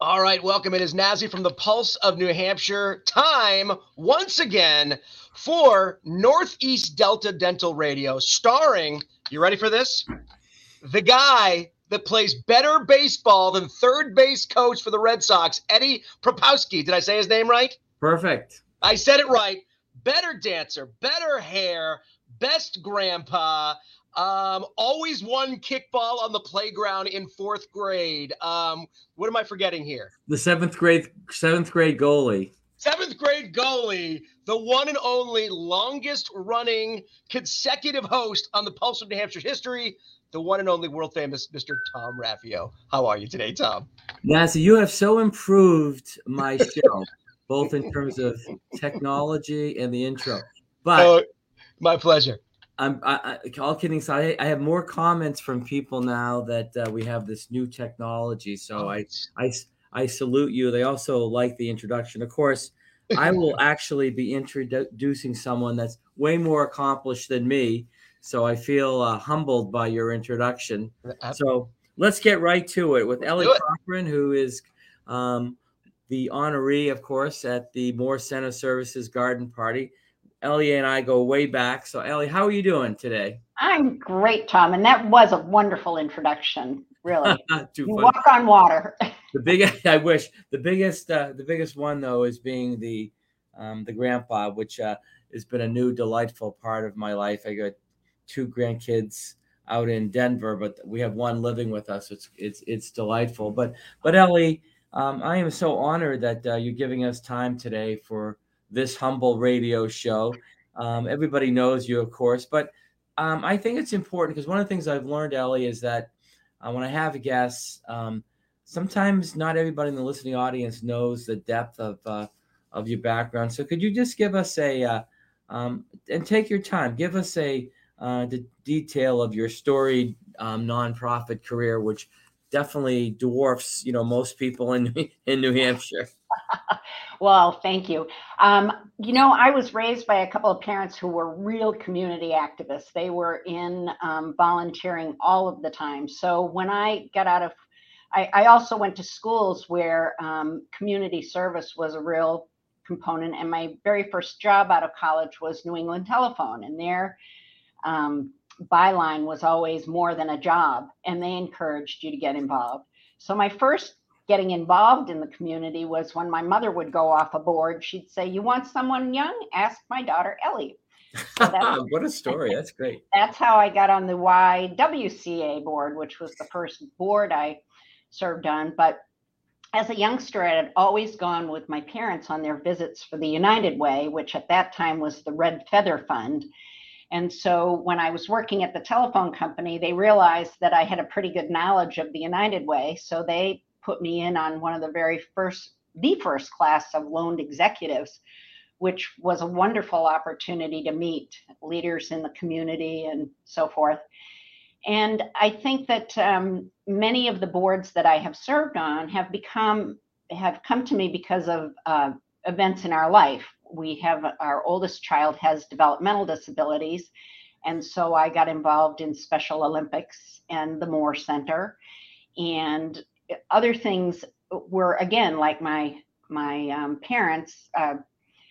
All right, welcome. It is Nazi from the Pulse of New Hampshire. Time once again for Northeast Delta Dental Radio, starring, you ready for this? The guy that plays better baseball than third base coach for the Red Sox, Eddie Propowski. Did I say his name right? Perfect. I said it right. Better dancer, better hair, best grandpa. Always won kickball on the playground in fourth grade. What am I forgetting here? The seventh grade goalie. Seventh grade goalie, the one and only longest running consecutive host on the Pulse of New Hampshire history, the one and only world famous Mr. Tom Raffio. How are you today, Tom? Nancy, you have so improved my show, both in terms of technology and the intro. But my pleasure. All kidding aside, I have more comments from people now that we have this new technology. So I salute you. They also like the introduction. Of course, I will actually be introducing someone that's way more accomplished than me. So I feel humbled by your introduction. So let's get right to it with Ellie Cochran, who is the honoree, of course, at the Moore Center Services Garden Party. Ellie and I go way back. So, Ellie, how are you doing today? I'm great, Tom. And that was a wonderful introduction. Really, you walk on water. The biggest one though is being the grandpa, which has been a new delightful part of my life. I got 2 grandkids out in Denver, but we have one living with us. It's delightful. But Ellie, I am so honored that you're giving us time today for this humble radio show. Everybody knows you, of course, but I think it's important because one of the things I've learned, Ellie, is that when I have guests, sometimes not everybody in the listening audience knows the depth of your background. So could you just give us and take your time, give us the detail of your storied nonprofit career, which definitely dwarfs, most people in New Hampshire. Well, thank you. I was raised by a couple of parents who were real community activists. They were in volunteering all of the time. So when I got out of, I also went to schools where community service was a real component. And my very first job out of college was New England Telephone. And their byline was always more than a job. And they encouraged you to get involved. So my first getting involved in the community was when my mother would go off a board. She'd say, "You want someone young? Ask my daughter, Ellie." So what a story. That's great. That's how I got on the YWCA board, which was the first board I served on. But as a youngster, I had always gone with my parents on their visits for the United Way, which at that time was the Red Feather Fund. And so when I was working at the telephone company, they realized that I had a pretty good knowledge of the United Way. So they put me in on one of the first class of loaned executives, which was a wonderful opportunity to meet leaders in the community and so forth. And I think that many of the boards that I have served on have come to me because of events in our life. Our oldest child has developmental disabilities. And so I got involved in Special Olympics and the Moore Center. And other things were, again, like my parents, I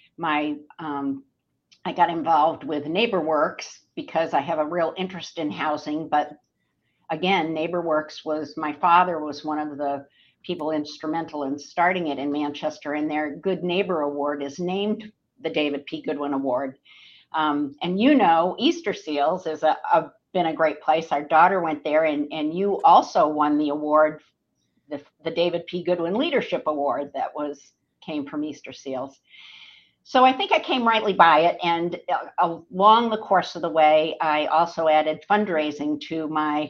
got involved with NeighborWorks because I have a real interest in housing. But again, NeighborWorks my father was one of the people instrumental in starting it in Manchester, and their Good Neighbor Award is named the David P. Goodwin Award. And Easter Seals has been a great place. Our daughter went there, and you also won the award, the David P. Goodwin Leadership Award that came from Easter Seals. So I think I came rightly by it. And along the course of the way, I also added fundraising to my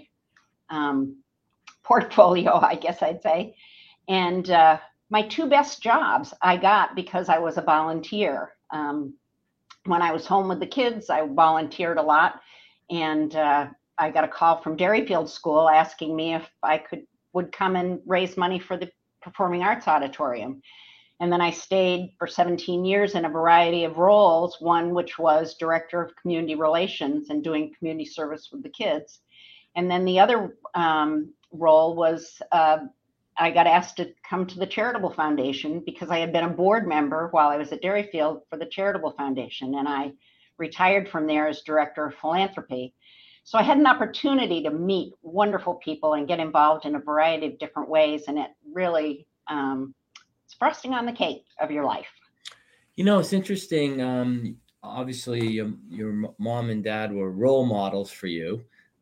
portfolio, I guess I'd say. And my 2 best jobs I got because I was a volunteer. When I was home with the kids, I volunteered a lot. And I got a call from Dairyfield School asking me if I would come and raise money for the Performing Arts Auditorium. And then I stayed for 17 years in a variety of roles, one which was Director of Community Relations and doing community service with the kids. And then the other role was I got asked to come to the Charitable Foundation because I had been a board member while I was at Dairyfield for the Charitable Foundation, and I retired from there as director of philanthropy. So I had an opportunity to meet wonderful people and get involved in a variety of different ways, and it really it's frosting on the cake of your life. It's interesting. Obviously, your mom and dad were role models for you,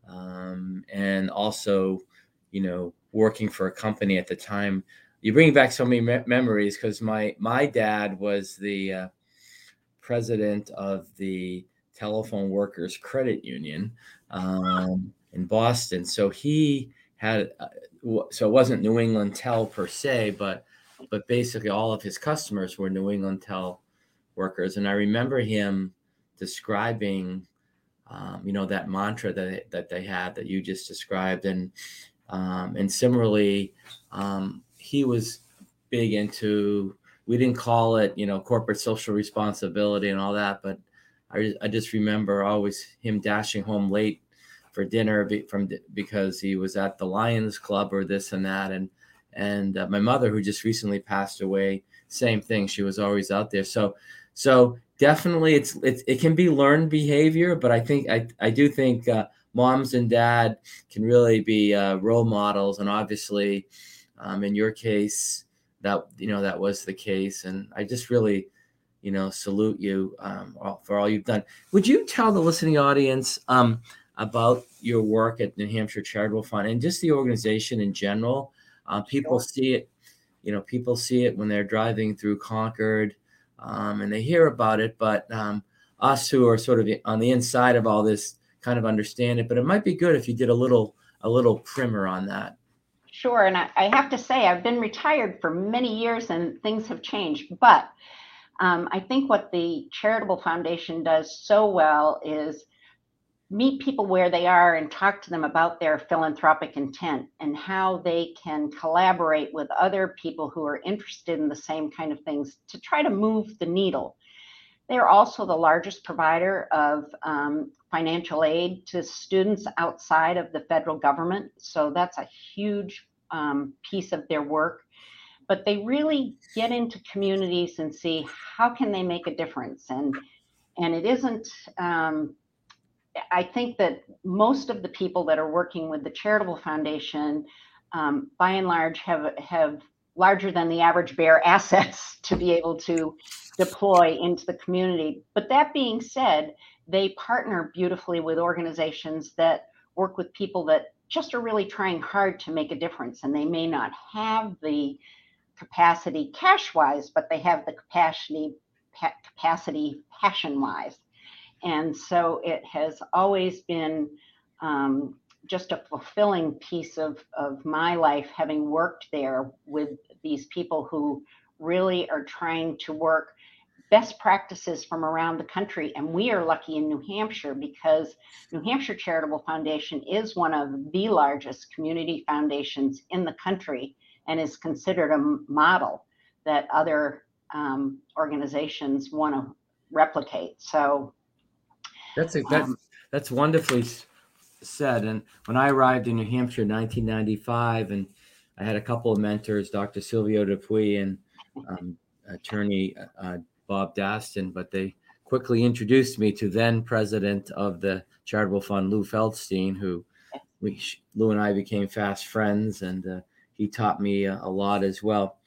and also, working for a company at the time. You bring back so many memories, because my dad was the president of the Telephone Workers Credit Union in Boston. So he had, so it wasn't New England Tel per se, but basically all of his customers were New England Tel workers. And I remember him describing, that mantra that they had that you just described. And similarly, he was big into, we didn't call it, corporate social responsibility and all that, but I just remember always him dashing home late for dinner because he was at the Lions Club or this and that. And my mother, who just recently passed away, same thing. She was always out there. So definitely it can be learned behavior, but I do think moms and dad can really be role models. And obviously, in your case, that was the case. And I just really, salute you for all you've done. Would you tell the listening audience about your work at New Hampshire Charitable Fund and just the organization in general? People see it, people see it when they're driving through Concord, and they hear about it, but us who are sort of on the inside of all this kind of understand it. But it might be good if you did a little primer on that. Sure. And I have to say, I've been retired for many years and things have changed. But I think what the Charitable Foundation does so well is meet people where they are and talk to them about their philanthropic intent and how they can collaborate with other people who are interested in the same kind of things to try to move the needle. They're also the largest provider of financial aid to students outside of the federal government. So that's a huge piece of their work. But they really get into communities and see how can they make a difference. And it isn't, I think that most of the people that are working with the Charitable Foundation, by and large, have larger than the average bear assets to be able to deploy into the community. But that being said, they partner beautifully with organizations that work with people that just are really trying hard to make a difference. And they may not have the capacity cash-wise, but they have the capacity passion-wise. And so it has always been just a fulfilling piece of my life, having worked there with these people who really are trying to work best practices from around the country. And we are lucky in New Hampshire because New Hampshire Charitable Foundation is one of the largest community foundations in the country and is considered a model that other organizations want to replicate. So that's wonderfully said. And when I arrived in New Hampshire in 1995, and I had a couple of mentors, Dr. Silvio Dupuy and attorney Bob Daston, but they quickly introduced me to then president of the Charitable Fund, Lou Feldstein, who Lou and I became fast friends, and he taught me a lot as well.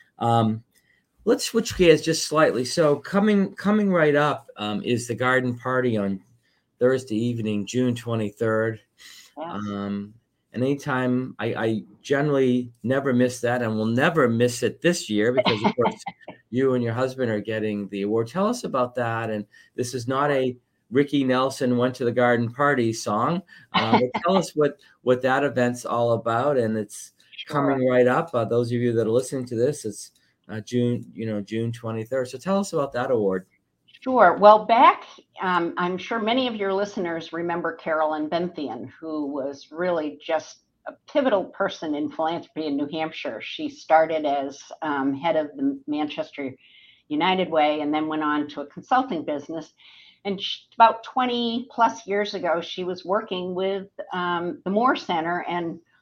Let's switch gears just slightly. So coming right up is the garden party on Thursday evening, June 23rd. Yeah. And anytime, I generally never miss that, and will never miss it this year because, of course, you and your husband are getting the award. Tell us about that. And this is not a Ricky Nelson went to the garden party song. But tell us what that event's all about. And it's coming right up. Those of you that are listening to this, it's June 23rd. So tell us about that award. Sure. Well, back, I'm sure many of your listeners remember Carolyn Benthian, who was really just a pivotal person in philanthropy in New Hampshire. She started as head of the Manchester United Way and then went on to a consulting business. And about 20 plus years ago, she was working with the Moore Center and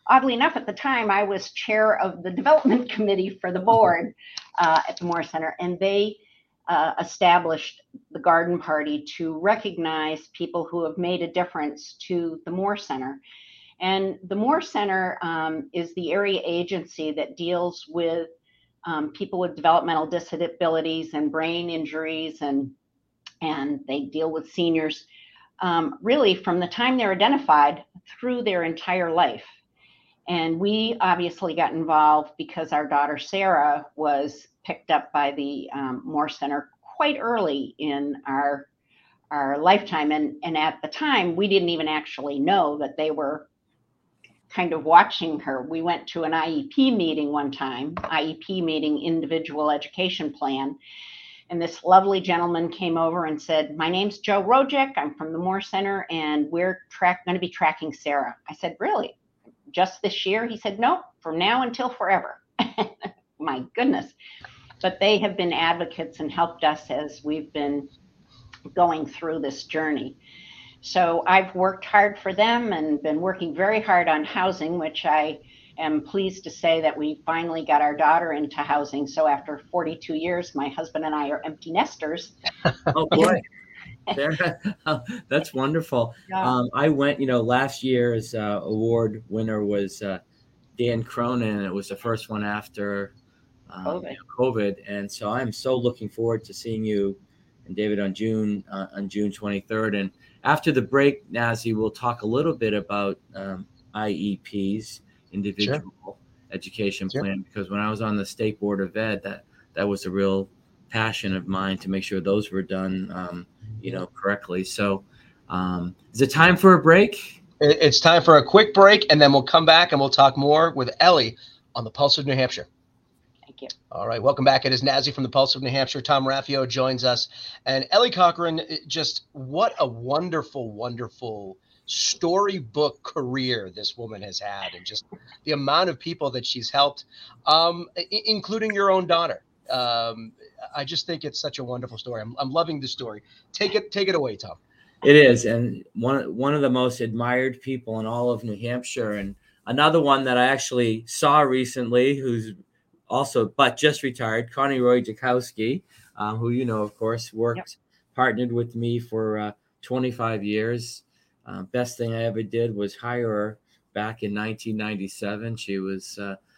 oddly enough, at the time, I was chair of the development committee for the board at the Moore Center, and they established the Garden Party to recognize people who have made a difference to the Moore Center. And the Moore Center is the area agency that deals with people with developmental disabilities and brain injuries, and they deal with seniors really from the time they're identified through their entire life. And we obviously got involved because our daughter Sarah was picked up by the Moore Center quite early in our lifetime. And at the time, we didn't even actually know that they were kind of watching her. We went to an IEP meeting one time, IEP meeting, Individual Education Plan. And this lovely gentleman came over and said, "My name's Joe Rojek. I'm from the Moore Center, and we're going to be tracking Sarah." I said, "Really? Just this year?" He said, "No, from now until forever." My goodness. But they have been advocates and helped us as we've been going through this journey. So I've worked hard for them and been working very hard on housing, which I am pleased to say that we finally got our daughter into housing. So after 42 years, my husband and I are empty nesters. Oh boy. That's wonderful. Yeah. I went, last year's award winner was Dan Cronin, and it was the first one after COVID. And so I'm so looking forward to seeing you and David on June 23rd. And after the break, Nazi, we'll talk a little bit about IEPs, individual education plan, because when I was on the State Board of Ed, that was a real passion of mine to make sure those were done correctly. So is it time for a break? It's time for a quick break, and then we'll come back and we'll talk more with Ellie on the Pulse of New Hampshire. Thank you. All right, welcome back. It is Nazi from the Pulse of New Hampshire. Tom Raffio joins us. And Ellie Cochran, just what a wonderful, wonderful storybook career this woman has had, and just the amount of people that she's helped, including your own daughter. I just think it's such a wonderful story. I'm loving the story. Take it away, Tom. It is, and one of the most admired people in all of New Hampshire, and another one that I actually saw recently, who's also but just retired, Connie Roy Jakowski, who of course partnered with me for 25 years. Best thing I ever did was hire her back in 1997. She was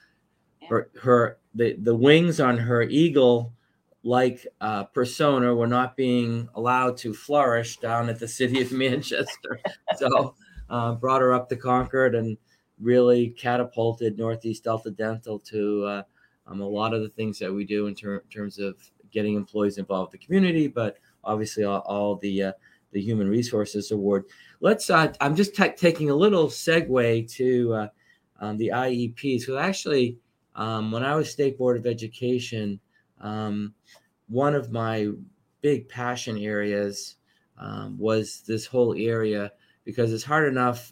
the wings on her eagle-like persona were not being allowed to flourish down at the city of Manchester. So brought her up to Concord and really catapulted Northeast Delta Dental to a lot of the things that we do in terms of getting employees involved in the community, but obviously all the Human Resources Award. Let's. I'm just taking a little segue to the IEPs, because actually, when I was State Board of Education, one of my big passion areas was this whole area, because it's hard enough,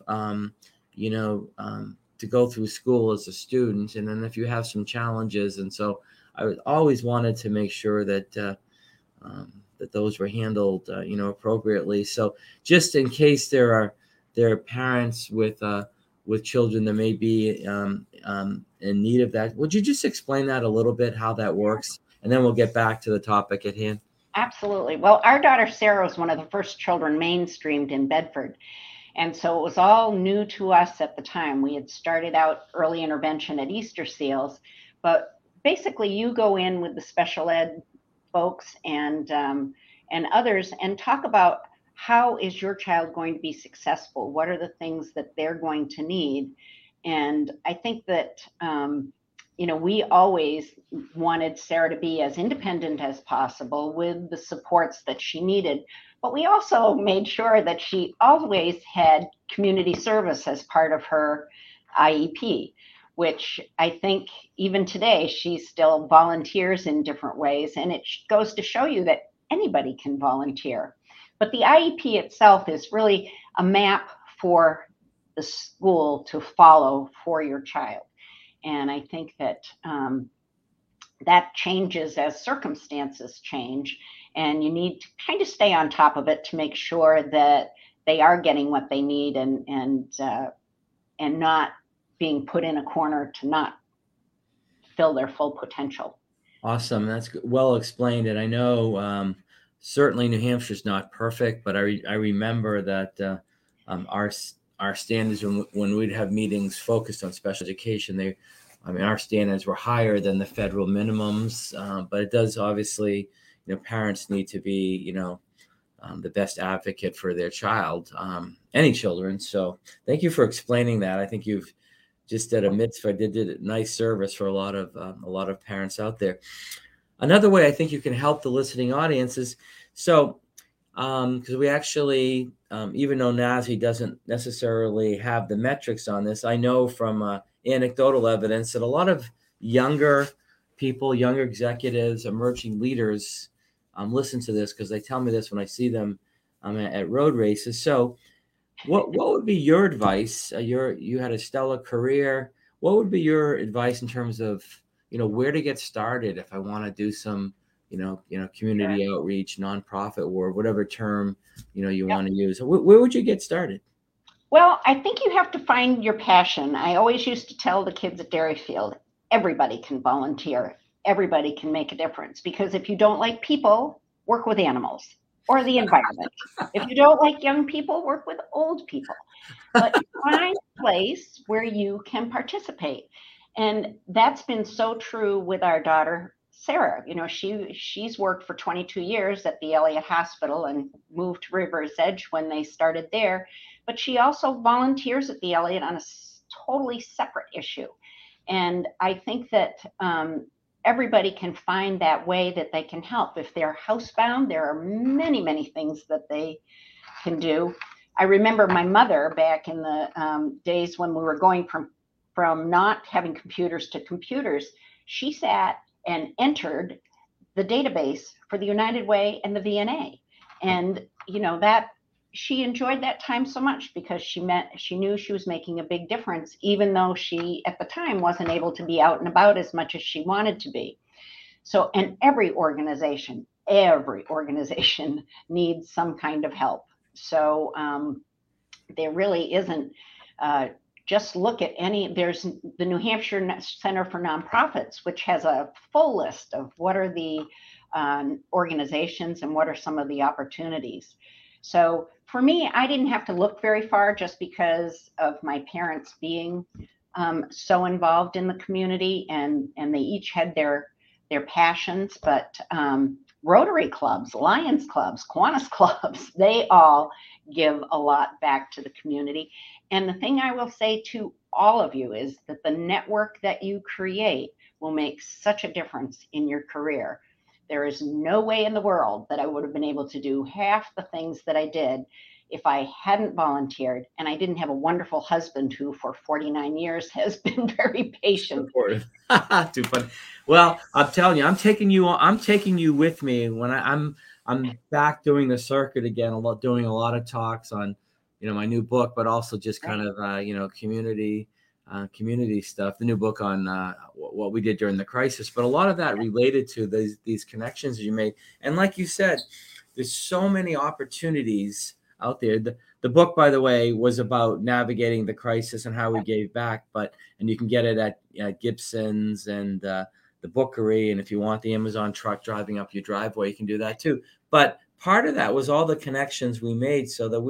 to go through school as a student, and then if you have some challenges, and so I always wanted to make sure that that those were handled appropriately. So just in case there are parents with children that may be in need of that, would you just explain that a little bit, how that works, and then we'll get back to the topic at hand? Absolutely. Well, our daughter Sarah was one of the first children mainstreamed in Bedford. And so it was all new to us at the time. We had started out early intervention at Easter Seals, but basically you go in with the special ed folks and others and talk about how is your child going to be successful? What are the things that they're going to need? And I think that, we always wanted Sarah to be as independent as possible with the supports that she needed. But we also made sure that she always had community service as part of her IEP, which I think even today she still volunteers in different ways. And it goes to show you that anybody can volunteer. But the IEP itself is really a map for the school to follow for your child. And I think that that changes as circumstances change. And you need to kind of stay on top of it to make sure that they are getting what they need and not being put in a corner to not fill their full potential. Awesome. That's well explained. And I know certainly New Hampshire's not perfect, but I remember that our standards when we'd have meetings focused on special education, our standards were higher than the federal minimums. But it does obviously, parents need to be, the best advocate for their child, any children. So thank you for explaining that. I think you've just did a mitzvah, did a nice service for a lot of parents out there. Another way I think you can help the listening audience is because we actually, even though NASI doesn't necessarily have the metrics on this, I know from anecdotal evidence that a lot of younger people, younger executives, emerging leaders listen to this because they tell me this when I see them at road races. So what would be your advice? You had a stellar career. What would be your advice in terms of, where to get started if I want to do some, community outreach, nonprofit work, whatever term, you want to use? Where would you get started? Well, I think you have to find your passion. I always used to tell the kids at Dairyfield, everybody can volunteer. Everybody can make a difference, because if you don't like people, work with animals or the environment. If you don't like young people, work with old people. But find a place where you can participate. And that's been so true with our daughter, Sarah. She's worked for 22 years at the Elliott Hospital and moved to River's Edge when they started there. But she also volunteers at the Elliott on a totally separate issue. And I think that everybody can find that way that they can help. If they're housebound, there are many, many things that they can do. I remember my mother back in the days when we were going from not having computers to computers, she sat and entered the database for the United Way and the VNA. And, that she enjoyed that time so much because she knew she was making a big difference, even though she at the time wasn't able to be out and about as much as she wanted to be. So, and every organization needs some kind of help. So there really isn't, just look at there's the New Hampshire Center for Nonprofits, which has a full list of what are the organizations and what are some of the opportunities. So for me, I didn't have to look very far just because of my parents being so involved in the community, and they each had their passions. But Rotary clubs, Lions clubs, Kiwanis clubs, they all give a lot back to the community. And the thing I will say to all of you is that the network that you create will make such a difference in your career. There is no way in the world that I would have been able to do half the things that I did if I hadn't volunteered, and I didn't have a wonderful husband who for 49 years has been very patient. Too funny. Well, I'm telling you, I'm taking you with me when I'm back doing the circuit again, doing a lot of talks on, my new book, but also just kind of, community stuff, the new book on what we did during the crisis, but a lot of that related to these connections you made. And like you said, there's so many opportunities out there. The book, by the way, was about navigating the crisis and how we gave back, and you can get it at Gibson's and the Bookery. And if you want the Amazon truck driving up your driveway, you can do that too. But part of that was all the connections we made, so that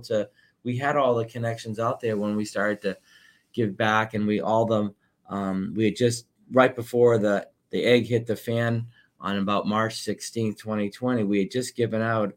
we had all the connections out there when we started to give back. And we had just right before the egg hit the fan on about March 16th, 2020, we had just given out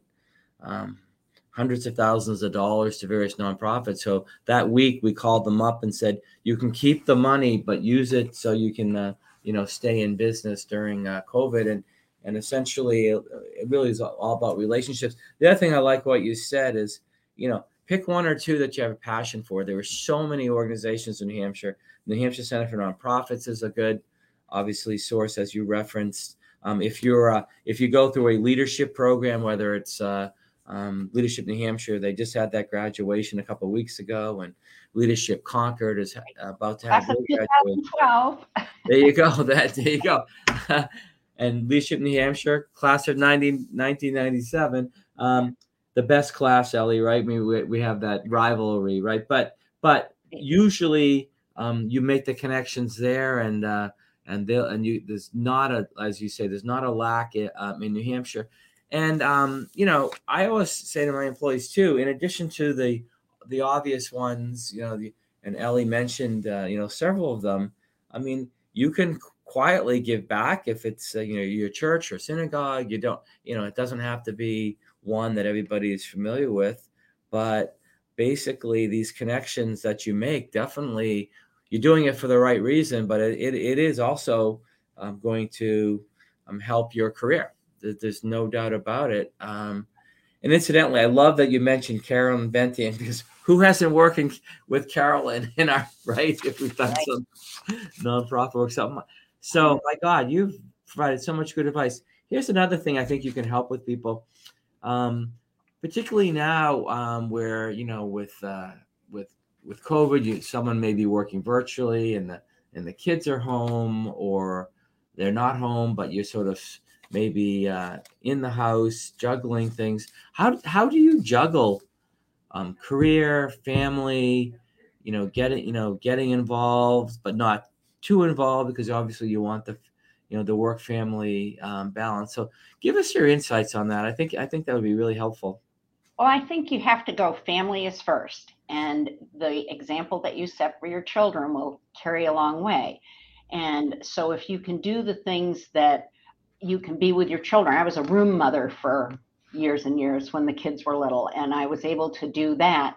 hundreds of thousands of dollars to various nonprofits. So that week we called them up and said, you can keep the money, but use it so you can, stay in business during COVID. And essentially it really is all about relationships. The other thing I like what you said is, pick one or two that you have a passion for. There are so many organizations in New Hampshire. New Hampshire Center for Nonprofits is a good, obviously, source, as you referenced. If you go through a leadership program, whether it's Leadership New Hampshire, they just had that graduation a couple of weeks ago, and Leadership Concord is about to have their graduation. 2012. There you go. There you go. And Leadership New Hampshire, class of 1997. The best class, Ellie, right? I mean, we have that rivalry, right? But usually you make the connections there, and there's not a, as you say, there's not a lack in New Hampshire. And I always say to my employees too, in addition to the obvious ones, and Ellie mentioned, several of them. I mean, you can quietly give back if it's your church or synagogue. You don't, it doesn't have to be one that everybody is familiar with, but basically these connections that you make, definitely you're doing it for the right reason, but it is also going to help your career. There's no doubt about it. And incidentally, I love that you mentioned Carolyn Bentian, because who hasn't working with Carolyn in our, right? If we've done some nonprofit work, something. So my God, you've provided so much good advice. Here's another thing I think you can help with people, particularly now where, with COVID, someone may be working virtually and the kids are home, or they're not home, but you're sort of maybe in the house juggling things. How do you juggle career, family, getting involved, but not too involved, because obviously you want the work family balance. So give us your insights on that. I think that would be really helpful. Well, I think you have to go family is first, and the example that you set for your children will carry a long way. And so if you can do the things that you can be with your children. I was a room mother for years and years when the kids were little, and I was able to do that.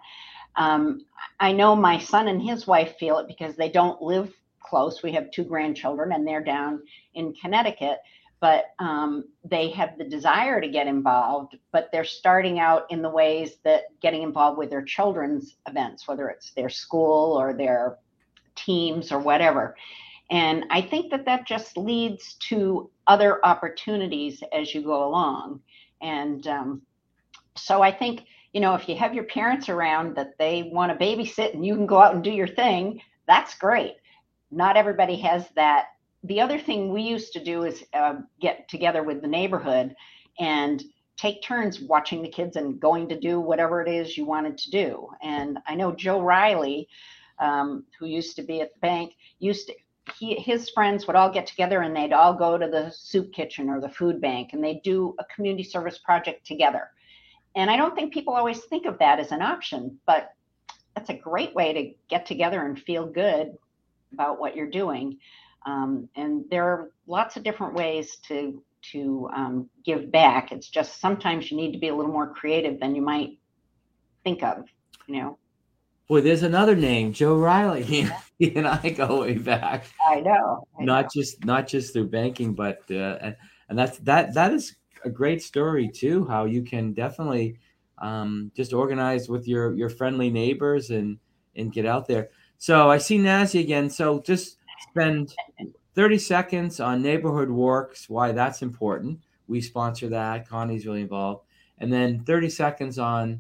I know my son and his wife feel it because they don't live close. We have 2 grandchildren and they're down in Connecticut, but they have the desire to get involved, but they're starting out in the ways that getting involved with their children's events, whether it's their school or their teams or whatever. And I think that just leads to other opportunities as you go along. And so I think, if you have your parents around that they want to babysit and you can go out and do your thing, that's great. Not everybody has that. The other thing we used to do is get together with the neighborhood and take turns watching the kids and going to do whatever it is you wanted to do. And I know Joe Riley, who used to be at the bank, his friends would all get together and they'd all go to the soup kitchen or the food bank, and they'd do a community service project together. And I don't think people always think of that as an option, but that's a great way to get together and feel good about what you're doing. And there are lots of different ways to give back. It's just sometimes you need to be a little more creative than you might think of, Boy, there's another name, Joe Riley. He and I go way back. I know. Not just through banking, but and that is a great story too. How you can definitely just organize with your friendly neighbors and get out there. So I see Nazi again. So just spend 30 seconds on Neighborhood Works, why that's important. We sponsor that. Connie's really involved. And then 30 seconds on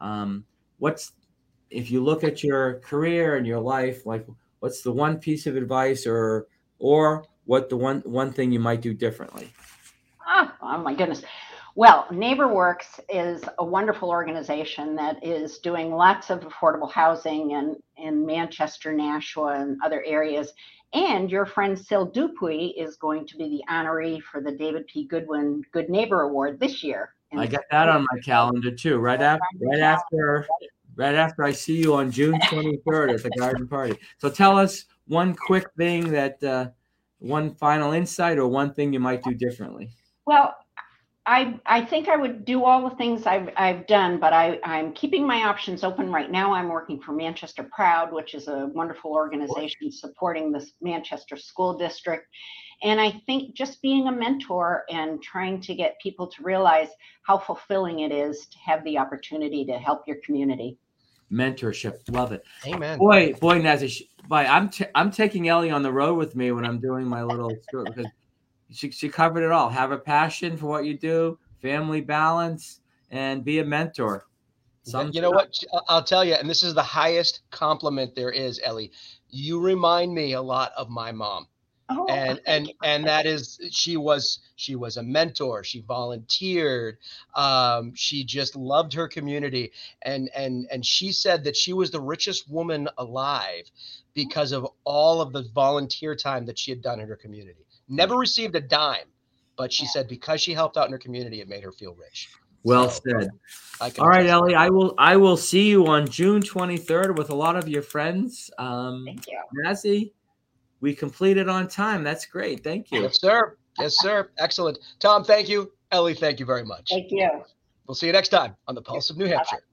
if you look at your career and your life, like what's the one piece of advice or what the one thing you might do differently? Oh my goodness. Well, NeighborWorks is a wonderful organization that is doing lots of affordable housing in Manchester, Nashua, and other areas. And your friend Sil Dupuy is going to be the honoree for the David P. Goodwin Good Neighbor Award this year. I got that on my calendar too. Right after I see you on June 23rd at the garden party. So tell us one quick thing one final insight or one thing you might do differently. Well, I think I would do all the things I've done, but I'm keeping my options open right now. I'm working for Manchester Proud, which is a wonderful organization supporting the Manchester School District. And I think just being a mentor and trying to get people to realize how fulfilling it is to have the opportunity to help your community. Mentorship, love it. Amen. Boy, Nazi, I'm taking Ellie on the road with me when I'm doing my little tour, because she covered it all. Have a passion for what you do, family balance, and be a mentor. You know what? I'll tell you, and this is the highest compliment there is, Ellie. You remind me a lot of my mom. Oh, and that is, she was a mentor. She volunteered. She just loved her community. And she said that she was the richest woman alive because of all of the volunteer time that she had done in her community. Never received a dime, but she said because she helped out in her community, it made her feel rich. Well So, said. all right, Ellie, I will see you on June 23rd with a lot of your friends. Thank you. Mazzy, we completed on time. That's great. Thank you. Yes, sir. Yes, sir. Excellent. Tom, thank you. Ellie, thank you very much. Thank you. We'll see you next time on the Pulse of New Hampshire.